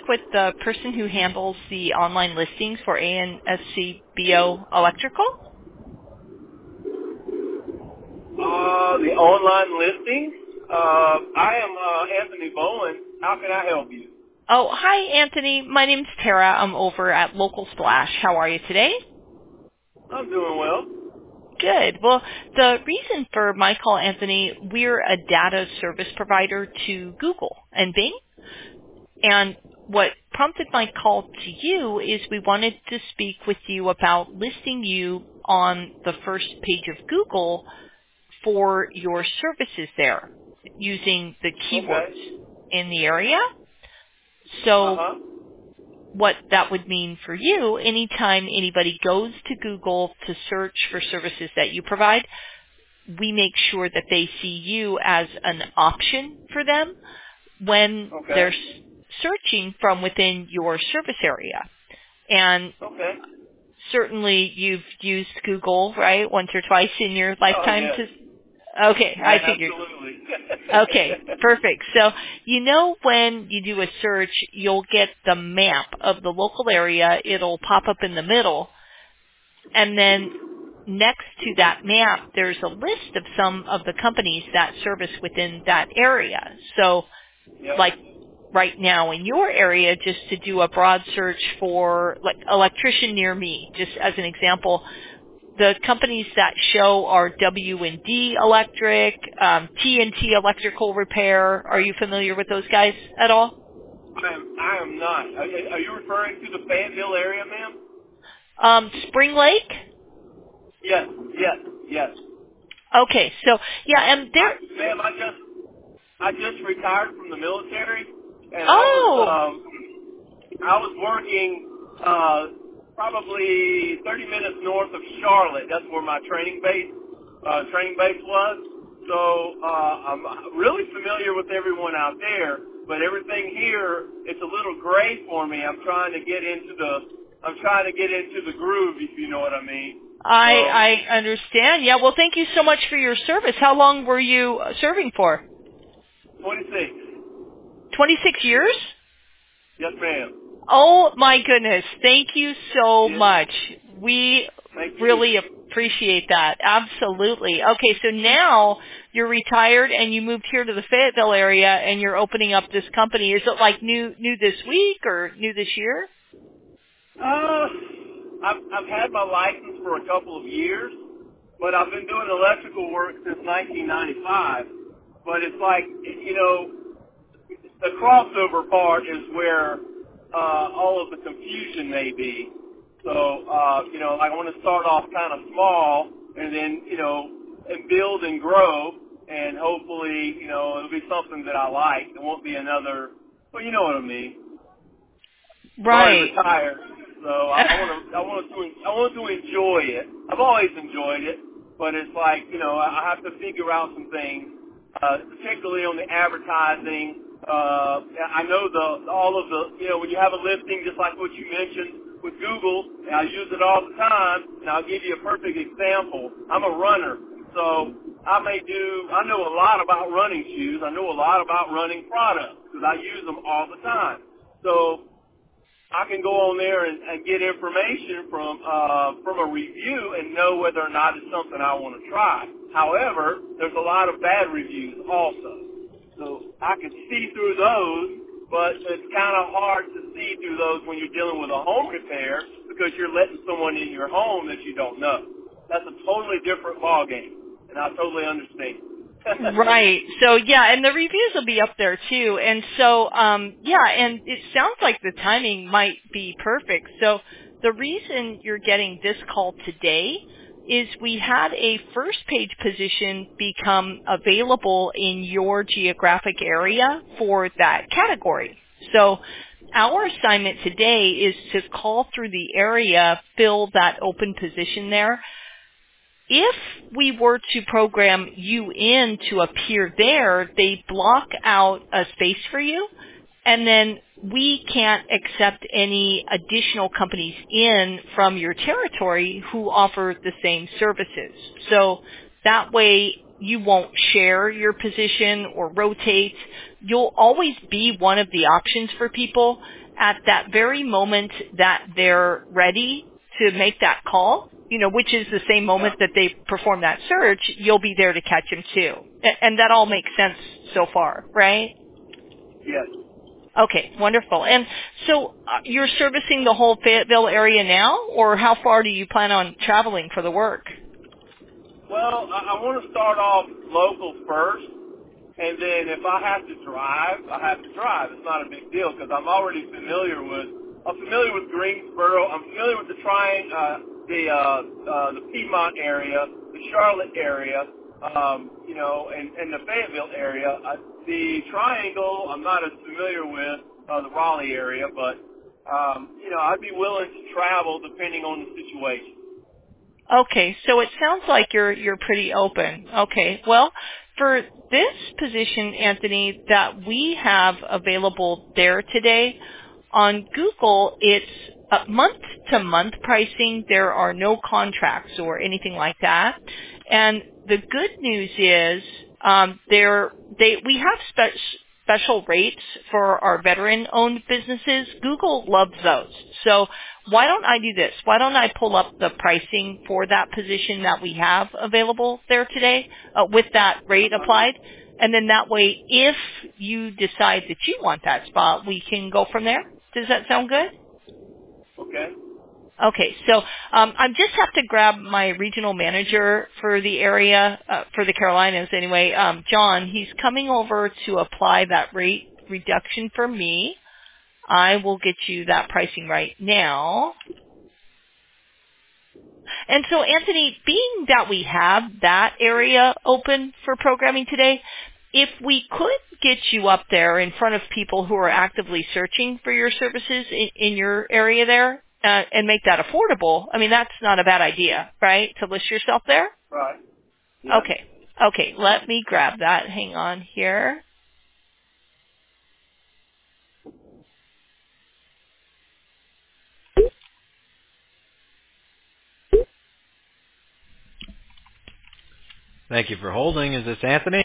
with the person who handles the online listings for ANSCBO Electrical? The online listing? I am Anthony Bowen. How can I help you? Oh, hi, Anthony. My name's Tara. I'm over at Local Splash. How are you today? I'm doing well. Good. Well, the reason for my call, Anthony, we're a data service provider to Google and Bing. And what prompted my call to you is we wanted to speak with you about listing you on the first page of Google for your services there using the keywords in the area. So what that would mean for you, anytime anybody goes to Google to search for services that you provide, we make sure that they see you as an option for them when they're searching from within your service area. And certainly you've used Google, right, once or twice in your lifetime. Okay, I figured. Absolutely. Okay, perfect. So you know when you do a search, you'll get the map of the local area. It'll pop up in the middle. And then next to that map, there's a list of some of the companies that service within that area. So like right now in your area, just to do a broad search for like electrician near me, just as an example, the companies that show are W&D Electric, T&T Electrical Repair. Are you familiar with those guys at all? I am not. Are you referring to the Fayetteville area, ma'am? Spring Lake? Yes. Okay, so yeah, and there. Ma'am, I just retired from the military, and I was working probably 30 minutes north of Charlotte. That's where my training base was. So I'm really familiar with everyone out there, but everything here, it's a little gray for me. I'm trying to get into the groove, if you know what I mean. I understand. Yeah, well, thank you so much for your service. How long were you serving for? 26. 26 years? Yes, ma'am. Oh, my goodness. Thank you so much. We really appreciate that. Absolutely. Okay, so now you're retired and you moved here to the Fayetteville area and you're opening up this company. Is it like new this week or new this year? I've had my license for a couple of years, but I've been doing electrical work since 1995. But it's like, you know, the crossover part is where all of the confusion may be. So, you know, like I want to start off kind of small and then, you know, and build and grow, and hopefully, you know, it'll be something that I like. It won't be another, well, you know what I mean. Right. I'm retired, so I want to enjoy it. I've always enjoyed it, but it's like, you know, I have to figure out some things, particularly on the advertising. I know all of the, you know, when you have a listing, just like what you mentioned with Google, and I use it all the time, and I'll give you a perfect example. I'm a runner, so I know a lot about running shoes. I know a lot about running products because I use them all the time. So I can go on there and get information from a review and know whether or not it's something I want to try. However, there's a lot of bad reviews also. So I can see through those, but it's kind of hard to see through those when you're dealing with a home repair because you're letting someone in your home that you don't know. That's a totally different ballgame, and I totally understand. Right. So, yeah, and the reviews will be up there, too. And so, yeah, and it sounds like the timing might be perfect. So the reason you're getting this call today is we had a first page position become available in your geographic area for that category. So our assignment today is to call through the area, fill that open position there. If we were to program you in to appear there, they block out a space for you, and then we can't accept any additional companies in from your territory who offer the same services. So that way you won't share your position or rotate. You'll always be one of the options for people, at that very moment that they're ready to make that call, which is the same moment that they perform that search, you'll be there to catch them too. And that all makes sense so far, right? Yes. Okay, wonderful. And so you're servicing the whole Fayetteville area now, or how far do you plan on traveling for the work? Well, I want to start off local first, and then if I have to drive, I have to drive. It's not a big deal because I'm familiar with Greensboro. I'm familiar with the Piedmont area, the Charlotte area, and the Fayetteville area. The Triangle, I'm not as familiar with the Raleigh area, but I'd be willing to travel depending on the situation. Okay, so it sounds like you're pretty open. Okay, well, for this position, Anthony, that we have available there today, on Google, it's month-to-month pricing. There are no contracts or anything like that. And the good news is we have special rates for our veteran-owned businesses. Google loves those. So why don't I do this? Why don't I pull up the pricing for that position that we have available there today with that rate applied? And then that way, if you decide that you want that spot, we can go from there. Does that sound good? Okay. Okay, so I just have to grab my regional manager for the area, for the Carolinas anyway, John. He's coming over to apply that rate reduction for me. I will get you that pricing right now. And so, Anthony, being that we have that area open for programming today, if we could get you up there in front of people who are actively searching for your services in your area there and make that affordable, I mean, that's not a bad idea, right, to list yourself there? Right. Yeah. Okay, let me grab that. Hang on here. Thank you for holding. Is this Anthony?